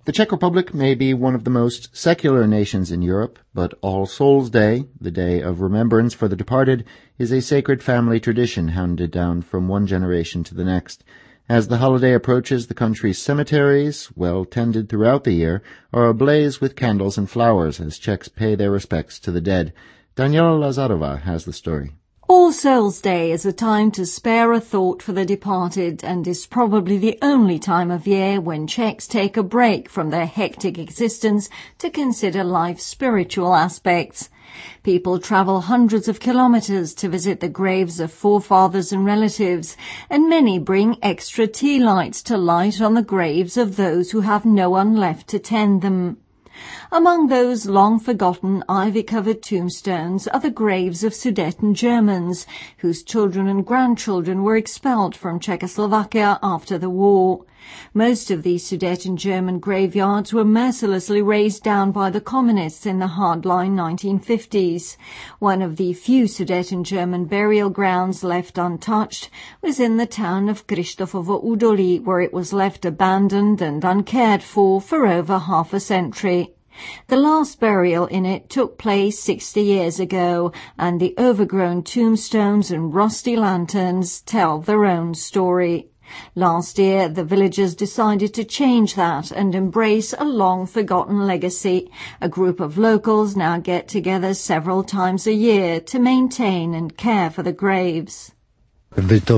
The Czech Republic may be one of the most secular nations in Europe, but All Souls' Day, the day of remembrance for the departed, is a sacred family tradition handed down from one generation to the next. As the holiday approaches, the country's cemeteries, well tended throughout the year, are ablaze with candles and flowers as Czechs pay their respects to the dead. Daniela Lazarova has the story. All Souls' Day is a time to spare a thought for the departed and is probably the only time of year when Czechs take a break from their hectic existence to consider life's spiritual aspects. People travel hundreds of kilometers to visit the graves of forefathers and relatives, and many bring extra tea lights to light on the graves of those who have no one left to tend them. Among those long-forgotten ivy-covered tombstones are the graves of Sudeten Germans, whose children and grandchildren were expelled from Czechoslovakia after the war. Most of these Sudeten German graveyards were mercilessly razed down by the communists in the hardline 1950s. One of the few Sudeten German burial grounds left untouched was in the town of Krištofovo Údolí, where it was left abandoned and uncared for over half a century. The last burial in it took place 60 years ago, and the overgrown tombstones and rusty lanterns tell their own story. Last year, the villagers decided to change that and embrace a long-forgotten legacy. A group of locals now get together several times a year to maintain and care for the graves. It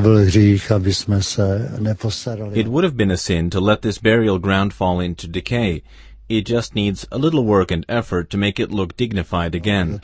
would have been a sin to let this burial ground fall into decay. It just needs a little work and effort to make it look dignified again.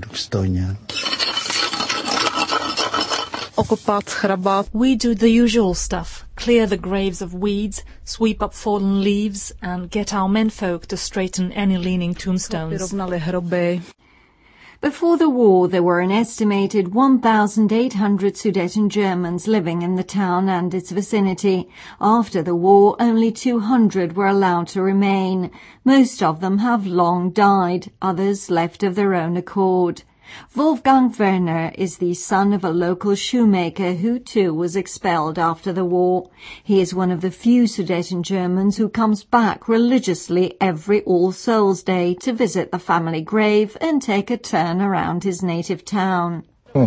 We do the usual stuff, clear the graves of weeds, sweep up fallen leaves, and get our menfolk to straighten any leaning tombstones. Before the war, there were an estimated 1,800 Sudeten Germans living in the town and its vicinity. After the war, only 200 were allowed to remain. Most of them have long died, others left of their own accord. Wolfgang Werner is the son of a local shoemaker who too was expelled after the war. He is one of the few Sudeten Germans who comes back religiously every All Souls' Day to visit the family grave and take a turn around his native town. I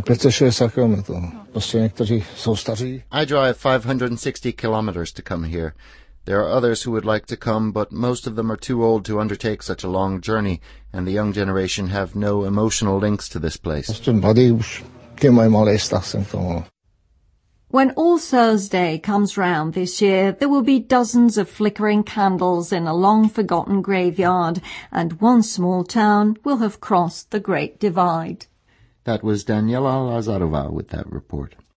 drive 560 kilometers to come here. There are others who would like to come, but most of them are too old to undertake such a long journey, and the young generation have no emotional links to this place. When All Souls' Day comes round this year, there will be dozens of flickering candles in a long-forgotten graveyard, and one small town will have crossed the Great Divide. That was Daniela Lazarova with that report.